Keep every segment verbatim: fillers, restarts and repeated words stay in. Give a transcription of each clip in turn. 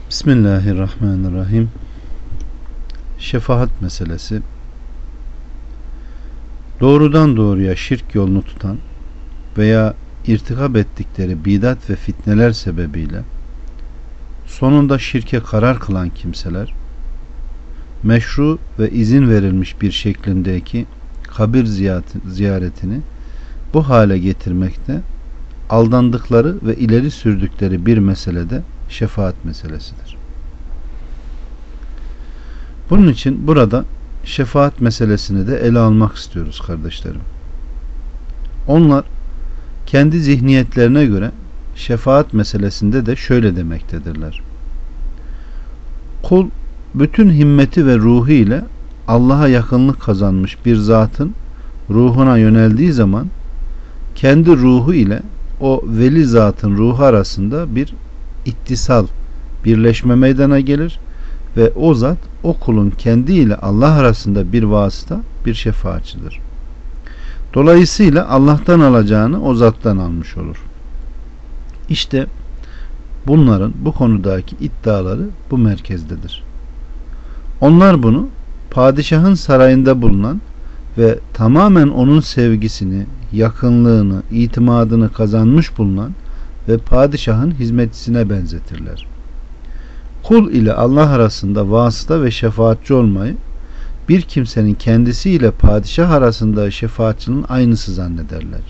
Bismillahirrahmanirrahim. Şefaat meselesi, doğrudan doğruya şirk yolunu tutan veya irtikab ettikleri bidat ve fitneler sebebiyle sonunda şirke karar kılan kimseler, meşru ve izin verilmiş bir şeklindeki kabir ziyaretini bu hale getirmekte, aldandıkları ve ileri sürdükleri bir meselede şefaat meselesidir. Bunun için burada şefaat meselesini de ele almak istiyoruz kardeşlerim. Onlar kendi zihniyetlerine göre şefaat meselesinde de şöyle demektedirler: kul bütün himmeti ve ruhu ile Allah'a yakınlık kazanmış bir zatın ruhuna yöneldiği zaman kendi ruhu ile o veli zatın ruhu arasında bir ittisal, birleşme meydana gelir ve o zat o kulun kendi ile Allah arasında bir vasıta, bir şefaatçidir. Dolayısıyla Allah'tan alacağını o zattan almış olur. İşte bunların bu konudaki iddiaları bu merkezdedir. Onlar bunu padişahın sarayında bulunan ve tamamen onun sevgisini, yakınlığını, itimadını kazanmış bulunan ve padişahın hizmetçisine benzetirler. Kul ile Allah arasında vasıta ve şefaatçi olmayı bir kimsenin kendisiyle padişah arasında şefaatçinin aynısı zannederler.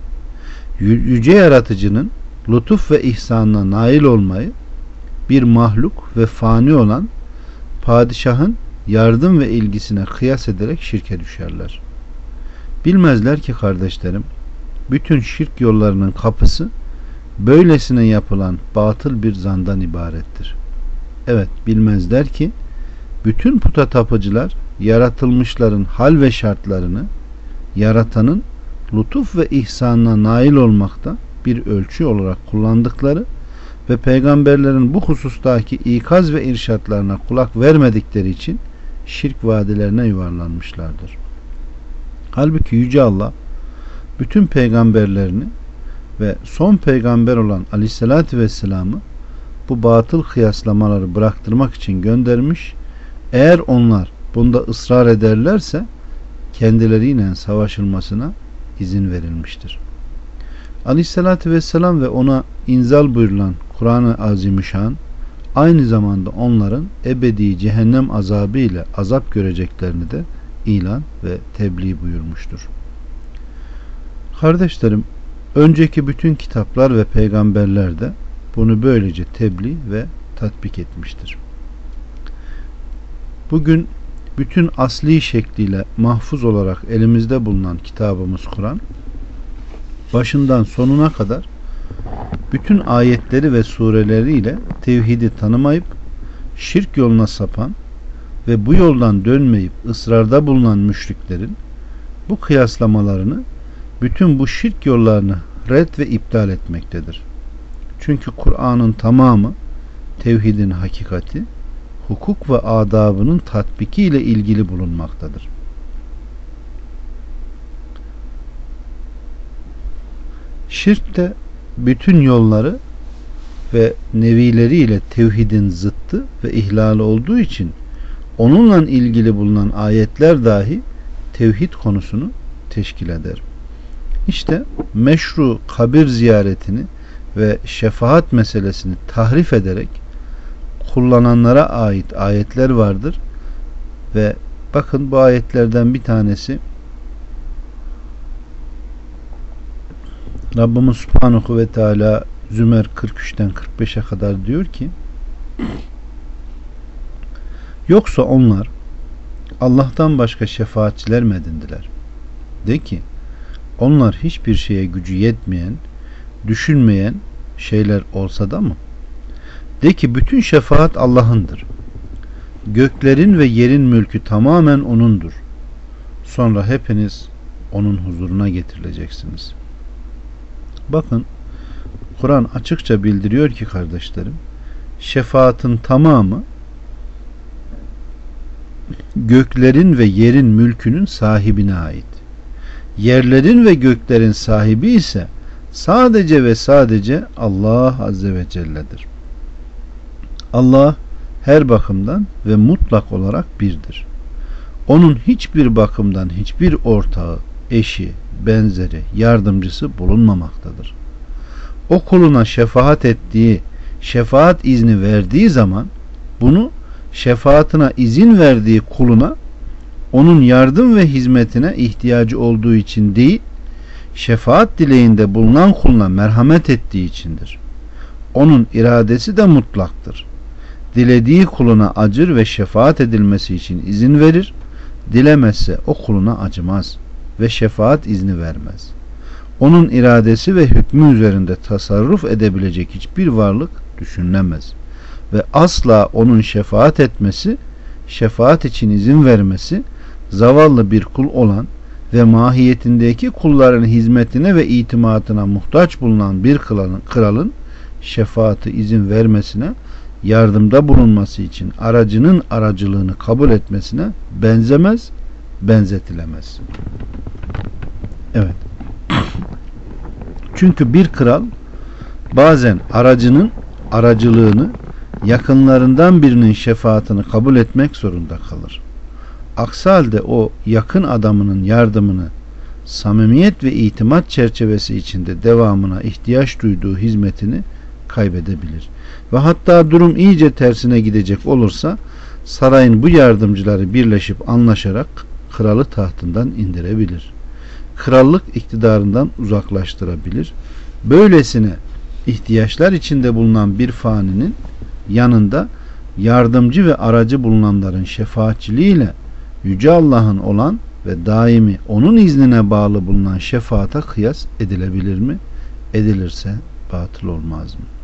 Yüce Yaratıcının lütuf ve ihsanına nail olmayı bir mahluk ve fani olan padişahın yardım ve ilgisine kıyas ederek şirke düşerler. Bilmezler ki kardeşlerim, bütün şirk yollarının kapısı böylesine yapılan batıl bir zandan ibarettir. Evet, bilmezler ki bütün puta tapıcılar yaratılmışların hal ve şartlarını yaratanın lütuf ve ihsanına nail olmakta bir ölçü olarak kullandıkları ve peygamberlerin bu husustaki ikaz ve irşatlarına kulak vermedikleri için şirk vadilerine yuvarlanmışlardır. Halbuki Yüce Allah bütün peygamberlerini ve son peygamber olan Aleyhisselatü Vesselam'ı bu batıl kıyaslamaları bıraktırmak için göndermiş. Eğer onlar bunda ısrar ederlerse kendileriyle savaşılmasına izin verilmiştir. Aleyhisselatü Vesselam ve ona inzal buyurulan Kur'an-ı Azimüşşan aynı zamanda onların ebedi cehennem azabı ile azap göreceklerini de ilan ve tebliğ buyurmuştur. Kardeşlerim, önceki bütün kitaplar ve peygamberler de bunu böylece tebliğ ve tatbik etmiştir. Bugün bütün asli şekliyle mahfuz olarak elimizde bulunan kitabımız Kur'an, başından sonuna kadar bütün ayetleri ve sureleriyle tevhidi tanımayıp şirk yoluna sapan ve bu yoldan dönmeyip ısrarda bulunan müşriklerin bu kıyaslamalarını, bütün bu şirk yollarını red ve iptal etmektedir. Çünkü Kur'an'ın tamamı tevhidin hakikati, hukuk ve adabının tatbiki ile ilgili bulunmaktadır. Şirk de bütün yolları ve nevileriyle tevhidin zıttı ve ihlali olduğu için onunla ilgili bulunan ayetler dahi tevhid konusunu teşkil eder. İşte meşru kabir ziyaretini ve şefaat meselesini tahrif ederek kullananlara ait ayetler vardır ve bakın bu ayetlerden bir tanesi Rabbimiz Subhanahu ve Teala Zümer kırk üçten kırk beşe kadar diyor ki: yoksa onlar Allah'tan başka şefaatçiler mi edindiler? De ki, onlar hiçbir şeye gücü yetmeyen, düşünmeyen şeyler olsa da mı? De ki, bütün şefaat Allah'ındır. Göklerin ve yerin mülkü tamamen O'nundur. Sonra hepiniz O'nun huzuruna getirileceksiniz. Bakın, Kur'an açıkça bildiriyor ki kardeşlerim, şefaatin tamamı göklerin ve yerin mülkünün sahibine ait. Yerlerin ve göklerin sahibi ise sadece ve sadece Allah Azze ve Celle'dir. Allah her bakımdan ve mutlak olarak birdir. Onun hiçbir bakımdan hiçbir ortağı, eşi, benzeri, yardımcısı bulunmamaktadır. O kuluna şefaat ettiği, şefaat izni verdiği zaman bunu şefaatine izin verdiği kuluna onun yardım ve hizmetine ihtiyacı olduğu için değil, şefaat dileğinde bulunan kuluna merhamet ettiği içindir. Onun iradesi de mutlaktır. Dilediği kuluna acır ve şefaat edilmesi için izin verir, dilemezse o kuluna acımaz ve şefaat izni vermez. Onun iradesi ve hükmü üzerinde tasarruf edebilecek hiçbir varlık düşünülemez ve asla onun şefaat etmesi, şefaat için izin vermesi, zavallı bir kul olan ve mahiyetindeki kulların hizmetine ve itimatına muhtaç bulunan bir kralın, kralın şefaati izin vermesine, yardımda bulunması için aracının aracılığını kabul etmesine benzemez, benzetilemez. Evet. Çünkü bir kral bazen aracının aracılığını, yakınlarından birinin şefaatini kabul etmek zorunda kalır. Aksi halde o yakın adamının yardımını samimiyet ve itimat çerçevesi içinde devamına ihtiyaç duyduğu hizmetini kaybedebilir. Ve hatta durum iyice tersine gidecek olursa sarayın bu yardımcıları birleşip anlaşarak kralı tahtından indirebilir. Krallık iktidarından uzaklaştırabilir. Böylesine ihtiyaçlar içinde bulunan bir faninin yanında yardımcı ve aracı bulunanların şefaatçiliğiyle Yüce Allah'ın olan ve daimi onun iznine bağlı bulunan şefaata kıyas edilebilir mi? Edilirse batıl olmaz mı?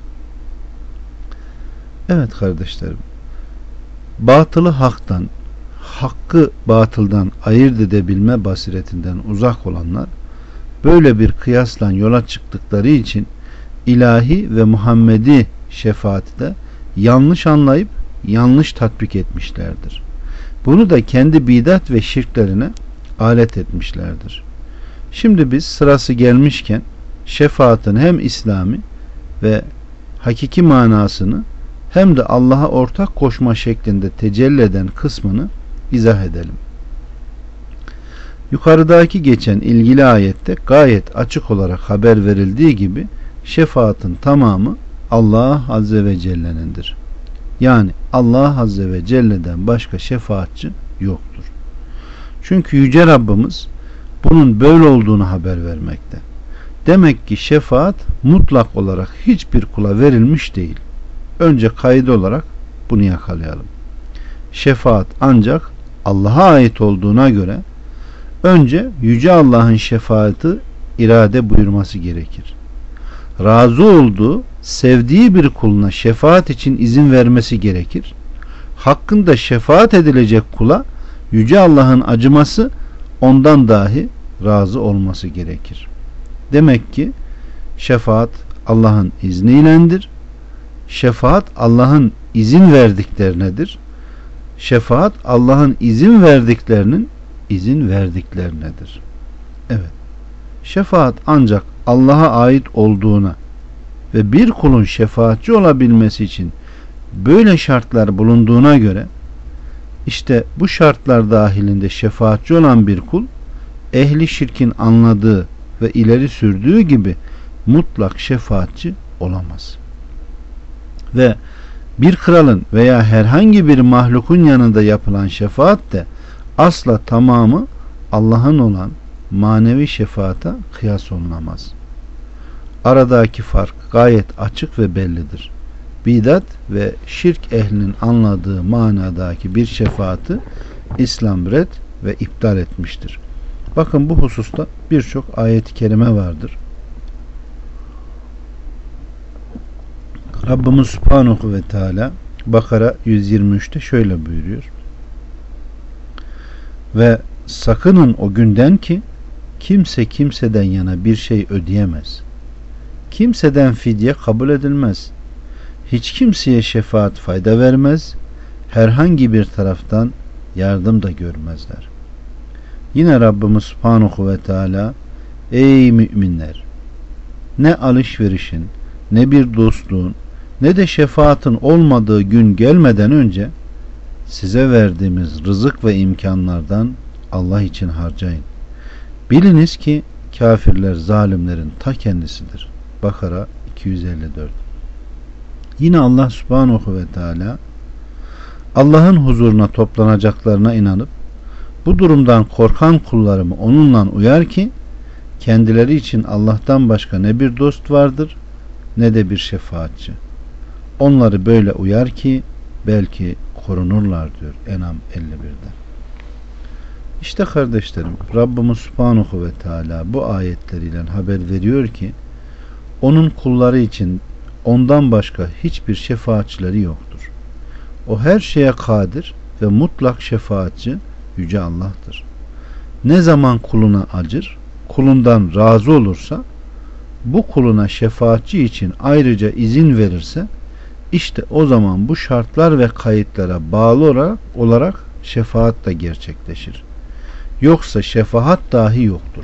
Evet kardeşlerim, batılı haktan, hakkı batıldan ayırt edebilme basiretinden uzak olanlar böyle bir kıyasla yola çıktıkları için ilahi ve Muhammedi şefaati de yanlış anlayıp yanlış tatbik etmişlerdir. Bunu da kendi bidat ve şirklerine alet etmişlerdir. Şimdi biz sırası gelmişken şefaatin hem İslami ve hakiki manasını hem de Allah'a ortak koşma şeklinde tecelli eden kısmını izah edelim. Yukarıdaki geçen ilgili ayette gayet açık olarak haber verildiği gibi şefaatin tamamı Allah Azze ve Celle'nindir. Yani Allah Azze ve Celle'den başka şefaatçi yoktur. Çünkü Yüce Rabbimiz bunun böyle olduğunu haber vermekte. Demek ki şefaat mutlak olarak hiçbir kula verilmiş değil. Önce kaydı olarak bunu yakalayalım. Şefaat ancak Allah'a ait olduğuna göre önce Yüce Allah'ın şefaati irade buyurması gerekir. Razı olduğu, sevdiği bir kuluna şefaat için izin vermesi gerekir. Hakkında şefaat edilecek kula Yüce Allah'ın acıması, ondan dahi razı olması gerekir. Demek ki şefaat Allah'ın izniyledir. Şefaat Allah'ın izin verdiklerinedir. Şefaat Allah'ın izin verdiklerinin izin verdiklerinedir. Evet. Şefaat ancak Allah'a ait olduğuna ve bir kulun şefaatçi olabilmesi için böyle şartlar bulunduğuna göre işte bu şartlar dahilinde şefaatçi olan bir kul ehli şirkin anladığı ve ileri sürdüğü gibi mutlak şefaatçi olamaz. Ve bir kralın veya herhangi bir mahlukun yanında yapılan şefaat de asla tamamı Allah'ın olan manevi şefaata kıyas olunamaz. Aradaki fark gayet açık ve bellidir. Bidat ve şirk ehlinin anladığı manadaki bir şefaati İslam red ve iptal etmiştir. Bakın bu hususta birçok ayet-i kerime vardır. Rabbimiz Subhanahu ve Teala Bakara yüz yirmi üçte şöyle buyuruyor. Ve sakının o günden ki kimse kimseden yana bir şey ödeyemez. Kimseden fidye kabul edilmez. Hiç kimseye şefaat fayda vermez. Herhangi bir taraftan yardım da görmezler. Yine Rabbimiz Subhanahu ve Teala ey müminler! Ne alışverişin, ne bir dostluğun, ne de şefaatin olmadığı gün gelmeden önce size verdiğimiz rızık ve imkanlardan Allah için harcayın. Biliniz ki kafirler zalimlerin ta kendisidir. Bakara iki yüz elli dört. Yine Allah Subhanahu ve Teala Allah'ın huzuruna toplanacaklarına inanıp bu durumdan korkan kullarımı onunla uyar ki kendileri için Allah'tan başka ne bir dost vardır ne de bir şefaatçi. Onları böyle uyar ki belki korunurlar diyor En'am elli bir'de. İşte kardeşlerim, Rabbimiz Subhanahu ve Teala bu ayetleriyle haber veriyor ki onun kulları için ondan başka hiçbir şefaatçileri yoktur. O her şeye kadir ve mutlak şefaatçi Yüce Allah'tır. Ne zaman kuluna acır, kulundan razı olursa, bu kuluna şefaatçi için ayrıca izin verirse, işte o zaman bu şartlar ve kayıtlara bağlı olarak, olarak şefaat da gerçekleşir. Yoksa şefaat dahi yoktur.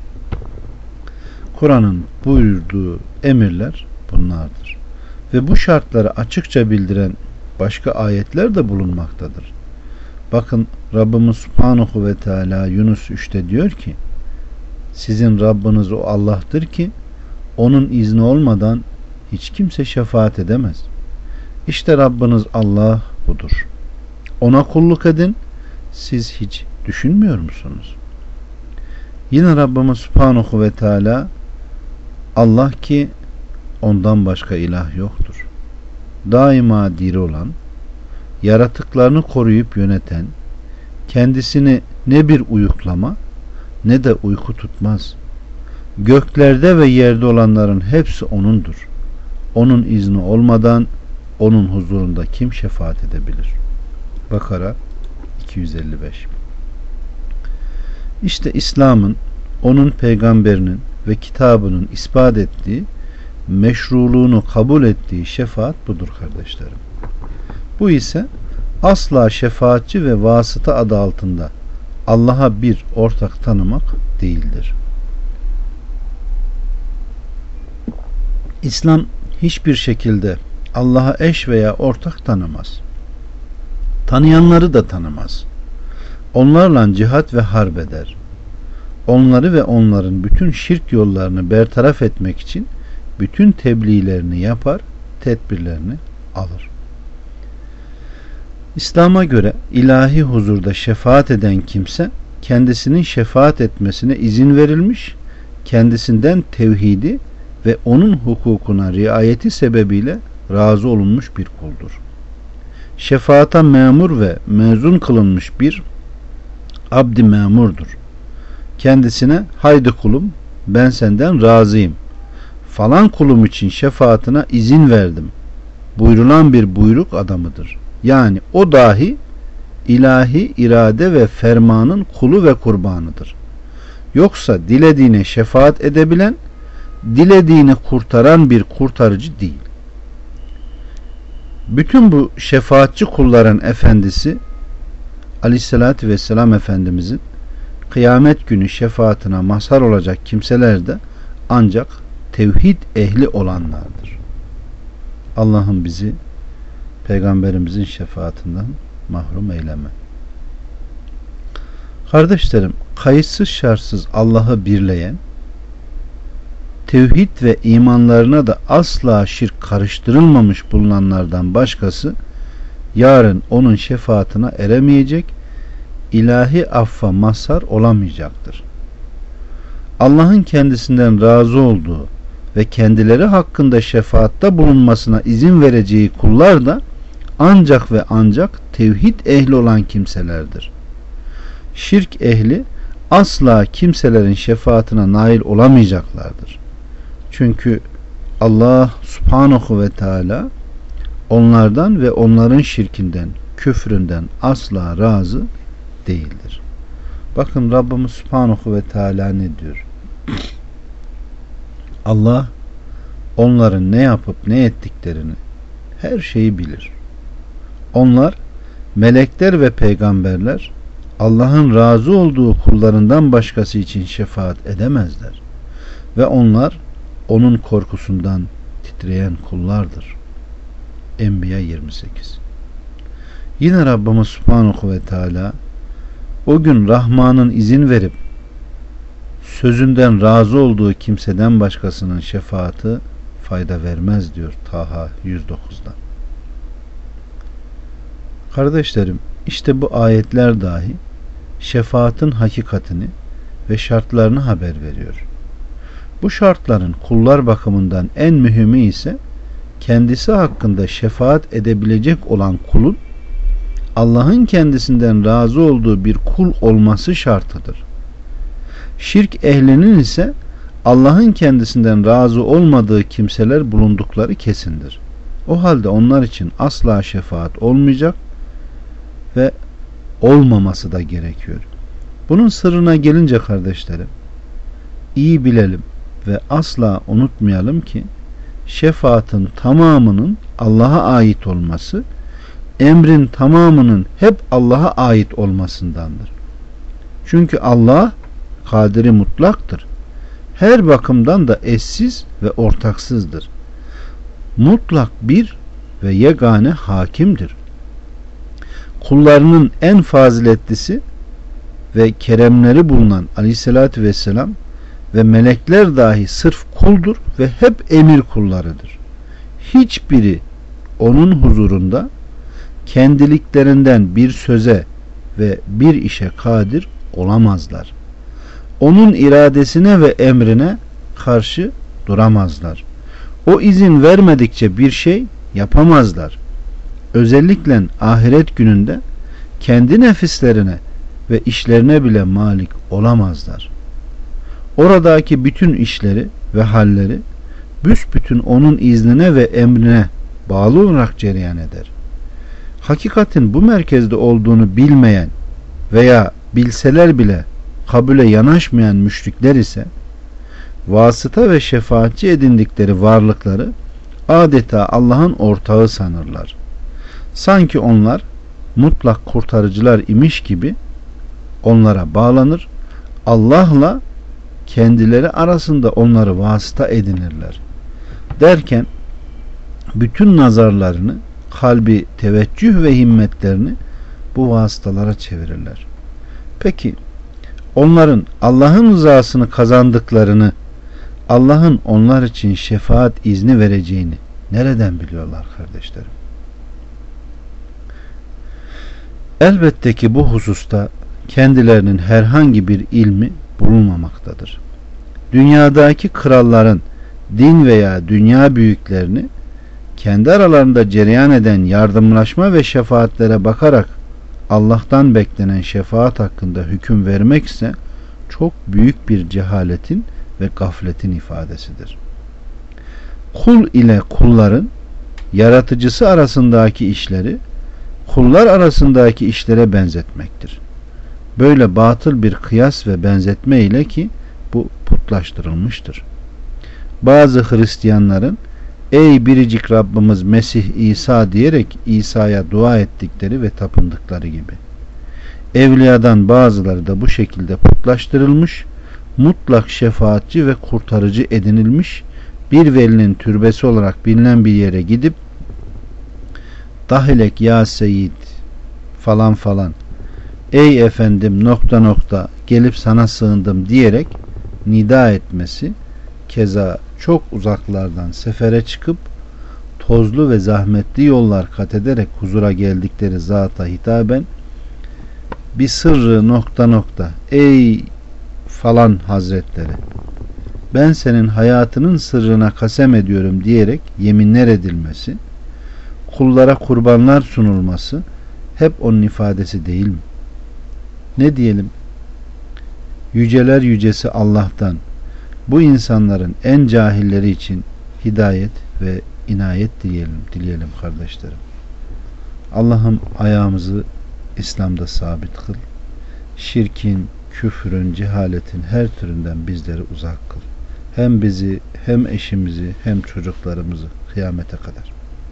Kur'an'ın buyurduğu emirler bunlardır. Ve bu şartları açıkça bildiren başka ayetler de bulunmaktadır. Bakın Rabbimiz Subhanahu ve Teala Yunus üç'te diyor ki sizin Rabbiniz o Allah'tır ki onun izni olmadan hiç kimse şefaat edemez. İşte Rabbiniz Allah budur. Ona kulluk edin. Siz hiç düşünmüyor musunuz? Yine Rabbimiz Subhanahu ve Teala Allah ki ondan başka ilah yoktur. Daima diri olan, yaratıklarını koruyup yöneten, kendisini ne bir uyuklama ne de uyku tutmaz. Göklerde ve yerde olanların hepsi O'nundur. Onun izni olmadan onun huzurunda kim şefaat edebilir? Bakara iki yüz elli beş. İşte İslam'ın, onun peygamberinin ve kitabının ispat ettiği, meşruluğunu kabul ettiği şefaat budur kardeşlerim. Bu ise asla şefaatçi ve vasıta adı altında Allah'a bir ortak tanımak değildir. İslam hiçbir şekilde Allah'a eş veya ortak tanımaz. Tanıyanları da tanımaz. Onlarla cihat ve harp eder. Onları ve onların bütün şirk yollarını bertaraf etmek için bütün tebliğlerini yapar, tedbirlerini alır. İslam'a göre ilahi huzurda şefaat eden kimse kendisinin şefaat etmesine izin verilmiş, kendisinden tevhidi ve onun hukukuna riayeti sebebiyle razı olunmuş bir kuldur. Şefaata memur ve mezun kılınmış bir abd-i memurdur. Kendisine haydi kulum ben senden razıyım, falan kulum için şefaatine izin verdim buyurulan bir buyruk adamıdır. Yani o dahi ilahi irade ve fermanın kulu ve kurbanıdır. Yoksa dilediğine şefaat edebilen, dilediğini kurtaran bir kurtarıcı değil. Bütün bu şefaatçi kulların efendisi Aleyhisselatü Vesselam Efendimizin kıyamet günü şefaatine mazhar olacak kimseler de ancak tevhid ehli olanlardır. Allah'ım bizi Peygamberimizin şefaatinden mahrum eyleme. Kardeşlerim, kayıtsız şartsız Allah'ı birleyen, tevhid ve imanlarına da asla şirk karıştırılmamış bulunanlardan başkası yarın onun şefaatine eremeyecek, ilahi affa mazhar olamayacaktır. Allah'ın kendisinden razı olduğu ve kendileri hakkında şefaatta bulunmasına izin vereceği kullar da ancak ve ancak tevhid ehli olan kimselerdir. Şirk ehli asla kimselerin şefaatine nail olamayacaklardır. Çünkü Allah Subhanahu ve Teala onlardan ve onların şirkinden, küfründen asla razı değildir. Bakın Rabbimiz Subhanahu ve Teala ne diyor? Allah onların ne yapıp ne ettiklerini her şeyi bilir. Onlar melekler ve peygamberler Allah'ın razı olduğu kullarından başkası için şefaat edemezler. Ve onlar onun korkusundan titreyen kullardır. Enbiya yirmi sekiz. Yine Rabbimiz Subhanahu ve Teala o gün Rahman'ın izin verip sözünden razı olduğu kimseden başkasının şefaati fayda vermez diyor Taha yüz dokuzda. Kardeşlerim, işte bu ayetler dahi şefaatin hakikatini ve şartlarını haber veriyor. Bu şartların kullar bakımından en mühimi ise kendisi hakkında şefaat edebilecek olan kulun Allah'ın kendisinden razı olduğu bir kul olması şartıdır. Şirk ehlinin ise Allah'ın kendisinden razı olmadığı kimseler bulundukları kesindir. O halde onlar için asla şefaat olmayacak ve olmaması da gerekiyor. Bunun sırrına gelince kardeşlerim, iyi bilelim ve asla unutmayalım ki şefaatin tamamının Allah'a ait olması, emrin tamamının hep Allah'a ait olmasındandır. Çünkü Allah kadiri mutlaktır. Her bakımdan da eşsiz ve ortaksızdır. Mutlak bir ve yegane hakimdir. Kullarının en faziletlisi ve keremleri bulunan Aleyhisselatü Vesselam ve melekler dahi sırf kuldur ve hep emir kullarıdır. Hiçbiri onun huzurunda kendiliklerinden bir söze ve bir işe kadir olamazlar. Onun iradesine ve emrine karşı duramazlar. O izin vermedikçe bir şey yapamazlar. Özellikle ahiret gününde kendi nefislerine ve işlerine bile malik olamazlar. Oradaki bütün işleri ve halleri büsbütün onun iznine ve emrine bağlı olarak cereyan eder. Hakikatin bu merkezde olduğunu bilmeyen veya bilseler bile kabule yanaşmayan müşrikler ise vasıta ve şefaatçi edindikleri varlıkları adeta Allah'ın ortağı sanırlar. Sanki onlar mutlak kurtarıcılar imiş gibi onlara bağlanır, Allah'la kendileri arasında onları vasıta edinirler. Derken bütün nazarlarını, kalbi teveccüh ve himmetlerini bu vasıtalara çevirirler. Peki onların Allah'ın rızasını kazandıklarını, Allah'ın onlar için şefaat izni vereceğini nereden biliyorlar kardeşlerim? Elbette ki bu hususta kendilerinin herhangi bir ilmi bulunmamaktadır. Dünyadaki kralların din veya dünya büyüklerini kendi aralarında cereyan eden yardımlaşma ve şefaatlere bakarak Allah'tan beklenen şefaat hakkında hüküm vermek ise çok büyük bir cehaletin ve gafletin ifadesidir. Kul ile kulların yaratıcısı arasındaki işleri kullar arasındaki işlere benzetmektir. Böyle batıl bir kıyas ve benzetme ile ki bu putlaştırılmıştır. Bazı Hristiyanların ey biricik Rabbimiz Mesih İsa diyerek İsa'ya dua ettikleri ve tapındıkları gibi. Evliyadan bazıları da bu şekilde putlaştırılmış, mutlak şefaatçi ve kurtarıcı edinilmiş, bir velinin türbesi olarak bilinen bir yere gidip dahilek ya seyyid falan falan, ey efendim nokta nokta gelip sana sığındım diyerek nida etmesi, keza çok uzaklardan sefere çıkıp tozlu ve zahmetli yollar kat ederek huzura geldikleri zata hitaben bir sırrı nokta nokta ey falan hazretleri ben senin hayatının sırrına kasem ediyorum diyerek yeminler edilmesi, kullara kurbanlar sunulması hep onun ifadesi değil mi? Ne diyelim? Yüceler yücesi Allah'tan bu insanların en cahilleri için hidayet ve inayet dileyelim, dileyelim kardeşlerim. Allah'ım ayağımızı İslam'da sabit kıl. Şirkin, küfrün, cehaletin her türünden bizleri uzak kıl. Hem bizi, hem eşimizi, hem çocuklarımızı kıyamete kadar.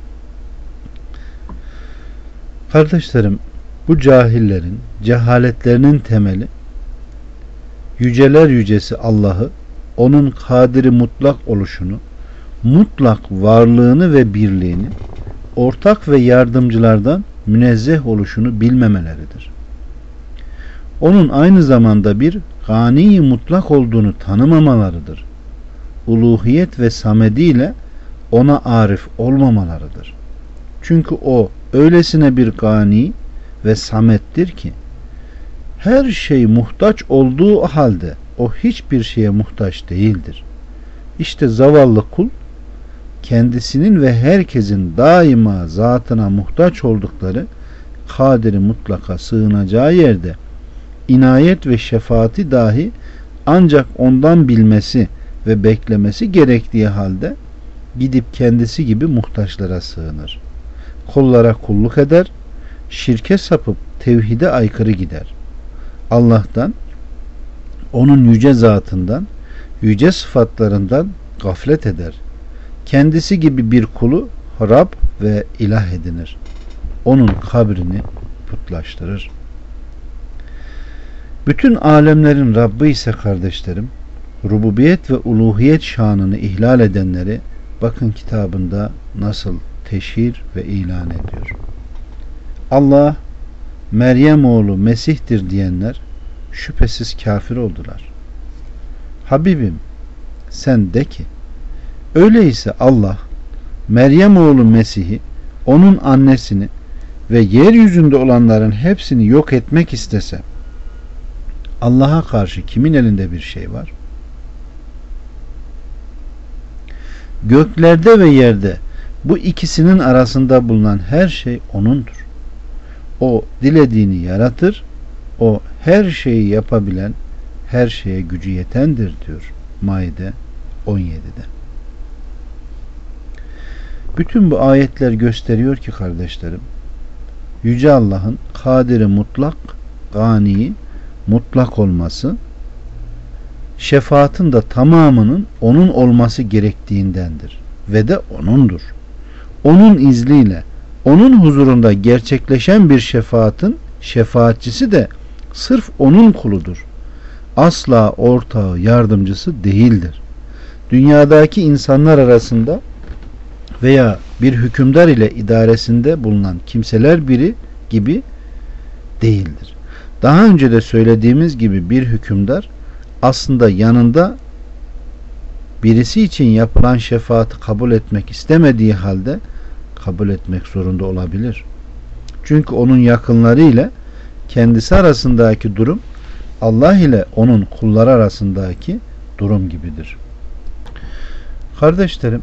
Kardeşlerim, bu cahillerin, cehaletlerinin temeli yüceler yücesi Allah'ı, onun kadiri mutlak oluşunu, mutlak varlığını ve birliğini, ortak ve yardımcılardan münezzeh oluşunu bilmemeleridir. Onun aynı zamanda bir gani mutlak olduğunu tanımamalarıdır. Uluhiyet ve samediyle ona arif olmamalarıdır. Çünkü o öylesine bir gani ve samettir ki her şey muhtaç olduğu halde o hiçbir şeye muhtaç değildir. İşte zavallı kul kendisinin ve herkesin daima zatına muhtaç oldukları kadiri mutlaka sığınacağı yerde inayet ve şefaati dahi ancak ondan bilmesi ve beklemesi gerektiği halde gidip kendisi gibi muhtaçlara sığınır. Kullara kulluk eder, şirke sapıp tevhide aykırı gider. Allah'tan, onun yüce zatından, yüce sıfatlarından gaflet eder. Kendisi gibi bir kulu Rab ve ilah edinir. Onun kabrini putlaştırır. Bütün alemlerin Rabbi ise kardeşlerim, rububiyet ve uluhiyet şanını ihlal edenleri bakın kitabında nasıl teşhir ve ilan ediyor. Allah Meryem oğlu Mesih'tir diyenler şüphesiz kafir oldular. Habibim sen de ki öyleyse Allah Meryem oğlu Mesih'i, onun annesini ve yeryüzünde olanların hepsini yok etmek istese Allah'a karşı kimin elinde bir şey var? Göklerde ve yerde bu ikisinin arasında bulunan her şey O'nundur. O dilediğini yaratır. O her şeyi yapabilen, her şeye gücü yetendir diyor Maide on yedide. Bütün bu ayetler gösteriyor ki kardeşlerim, Yüce Allah'ın kadiri mutlak, gani mutlak olması, şefaatin de tamamının onun olması gerektiğindendir ve de O'nundur. Onun izniyle, onun huzurunda gerçekleşen bir şefaatin şefaatçisi de sırf onun kuludur. Asla ortağı, yardımcısı değildir. Dünyadaki insanlar arasında veya bir hükümdar ile idaresinde bulunan kimseler biri gibi değildir. Daha önce de söylediğimiz gibi bir hükümdar aslında yanında birisi için yapılan şefaati kabul etmek istemediği halde kabul etmek zorunda olabilir. Çünkü onun yakınları ile kendisi arasındaki durum Allah ile onun kulları arasındaki durum gibidir. Kardeşlerim,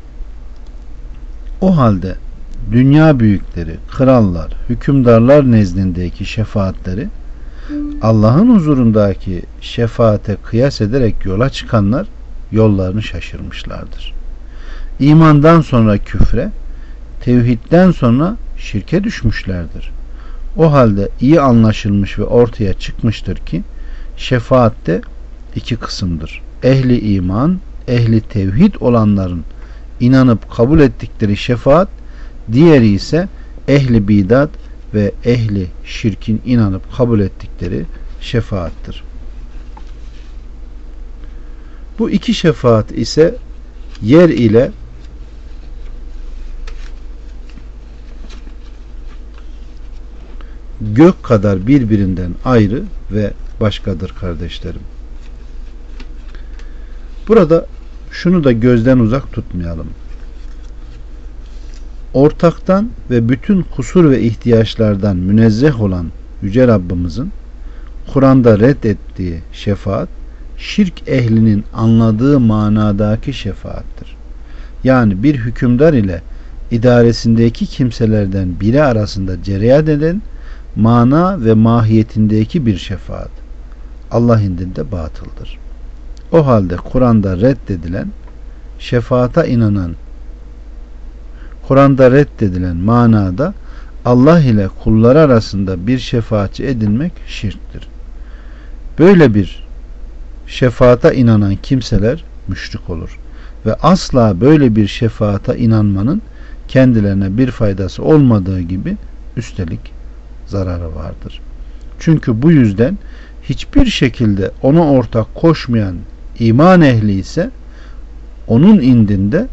o halde dünya büyükleri, krallar, hükümdarlar nezdindeki şefaatleri Allah'ın huzurundaki şefaate kıyas ederek yola çıkanlar yollarını şaşırmışlardır. İmandan sonra küfre, tevhidden sonra şirke düşmüşlerdir. O halde iyi anlaşılmış ve ortaya çıkmıştır ki şefaatte iki kısımdır. Ehli iman, ehli tevhid olanların inanıp kabul ettikleri şefaat, diğeri ise ehli bidat ve ehli şirkin inanıp kabul ettikleri şefaattır. Bu iki şefaat ise yer ile gök kadar birbirinden ayrı ve başkadır kardeşlerim. Burada şunu da gözden uzak tutmayalım. Ortaktan ve bütün kusur ve ihtiyaçlardan münezzeh olan Yüce Rabbimizin Kur'an'da reddettiği şefaat, şirk ehlinin anladığı manadaki şefaattir. Yani bir hükümdar ile idaresindeki kimselerden biri arasında cereyan eden mana ve mahiyetindeki bir şefaat Allah indinde batıldır. O halde Kur'an'da reddedilen şefaata inanan Kur'an'da reddedilen manada Allah ile kulları arasında bir şefaatçi edinmek şirktir. Böyle bir şefaata inanan kimseler müşrik olur ve asla böyle bir şefaata inanmanın kendilerine bir faydası olmadığı gibi üstelik zararı vardır. Çünkü bu yüzden hiçbir şekilde ona ortak koşmayan iman ehli ise onun indinde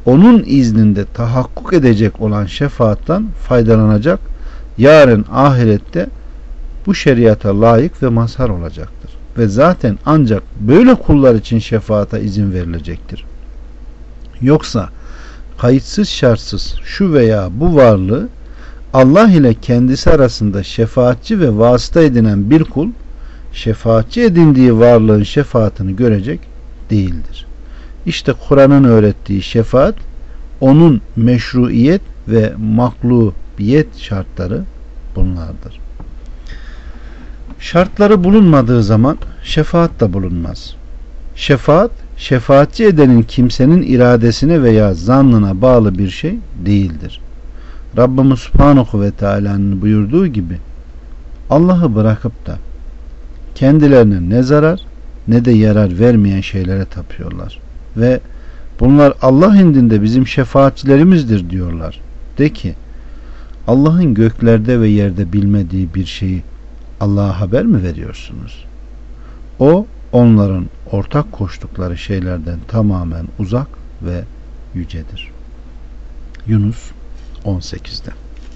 onun izninde tahakkuk edecek olan şefaattan faydalanacak, yarın ahirette bu şeriata layık ve mazhar olacaktır. Ve zaten ancak böyle kullar için şefaata izin verilecektir. Yoksa kayıtsız şartsız şu veya bu varlığı Allah ile kendisi arasında şefaatçi ve vasıta edinen bir kul, şefaatçi edindiği varlığın şefaatini görecek değildir. İşte Kur'an'ın öğrettiği şefaat, onun meşruiyet ve maklubiyet şartları bunlardır. Şartları bulunmadığı zaman şefaat da bulunmaz. Şefaat, şefaatçi edenin kimsenin iradesine veya zannına bağlı bir şey değildir. Rabbimiz Subhanahu ve Teala'nın buyurduğu gibi, Allah'ı bırakıp da kendilerine ne zarar ne de yarar vermeyen şeylere tapıyorlar. Ve bunlar Allah indinde bizim şefaatçilerimizdir diyorlar. De ki, Allah'ın göklerde ve yerde bilmediği bir şeyi Allah'a haber mi veriyorsunuz? O, onların ortak koştukları şeylerden tamamen uzak ve yücedir. Yunus on sekizde.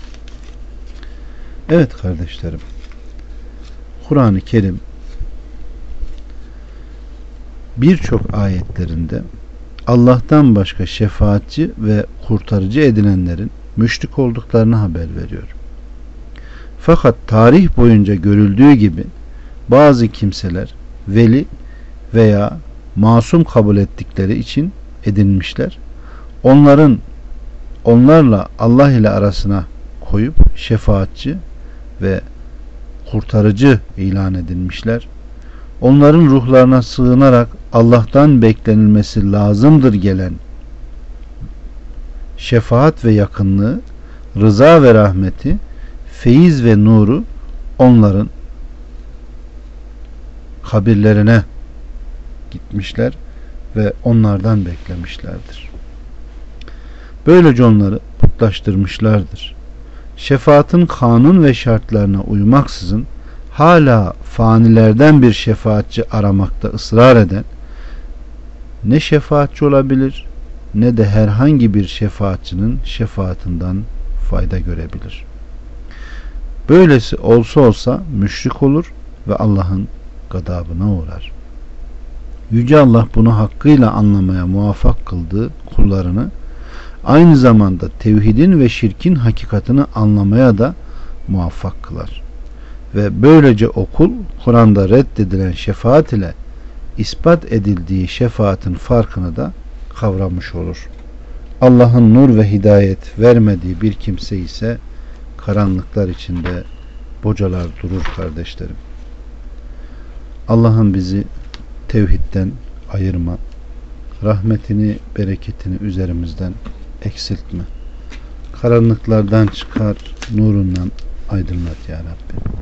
Evet kardeşlerim, Kur'an-ı Kerim birçok ayetlerinde Allah'tan başka şefaatçi ve kurtarıcı edinenlerin müşrik olduklarını haber veriyor. Fakat tarih boyunca görüldüğü gibi bazı kimseler veli veya masum kabul ettikleri için edinmişler. Onların onlarla Allah ile arasına koyup şefaatçi ve kurtarıcı ilan edilmişler. Onların ruhlarına sığınarak Allah'tan beklenilmesi lazımdır gelen şefaat ve yakınlığı, rıza ve rahmeti, feyiz ve nuru onların kabirlerine gitmişler ve onlardan beklemişlerdir. Böylece onları putlaştırmışlardır. Şefaatin kanun ve şartlarına uymaksızın hala fanilerden bir şefaatçi aramakta ısrar eden ne şefaatçi olabilir ne de herhangi bir şefaatçinin şefaatinden fayda görebilir. Böylesi olsa olsa müşrik olur ve Allah'ın gadabına uğrar. Yüce Allah bunu hakkıyla anlamaya muvaffak kıldığı kullarını aynı zamanda tevhidin ve şirkin hakikatini anlamaya da muvaffak kılar. Ve böylece o kul Kur'an'da reddedilen şefaat ile ispat edildiği şefaatin farkını da kavramış olur. Allah'ın nur ve hidayet vermediği bir kimse ise karanlıklar içinde bocalar durur kardeşlerim. Allah'ın bizi tevhidden ayırma, rahmetini, bereketini üzerimizden eksiltme. Karanlıklardan çıkar, nurundan aydınlat ya Rabbi.